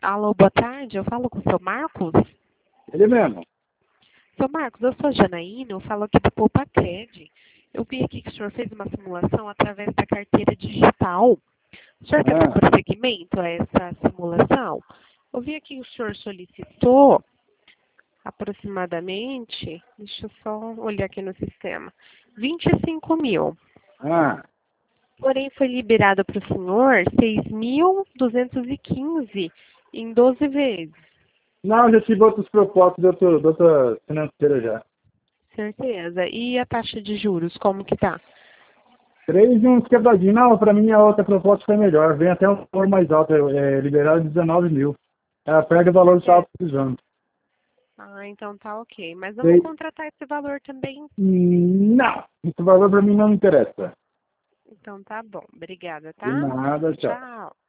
Alô, boa tarde. Eu falo com o seu Marcos? Ele mesmo. Seu Marcos, eu sou a Janaína, eu falo aqui do Poupacred. Eu vi aqui que o senhor fez uma simulação através da carteira digital. O senhor quer dar Ah, prosseguimento a essa simulação? Eu vi aqui que o senhor solicitou aproximadamente, deixa eu só olhar aqui no sistema, 25 mil. ah. Porém, foi liberado para o senhor 6.215 em 12 vezes. Não, eu já tive outros propósitos de outra financeira já. Certeza. E a taxa de juros, como que tá? 3 e uns quebradinhos. Não, pra mim a outra proposta foi melhor. Vem até um valor mais alto, liberado 19 mil. Ela perde o valor que estava É. precisando. Ah, então tá ok. Mas eu vou Sei- contratar esse valor também. Não, esse valor pra mim não me interessa. Então tá bom. Obrigada, De tá? nada, tchau. Tchau.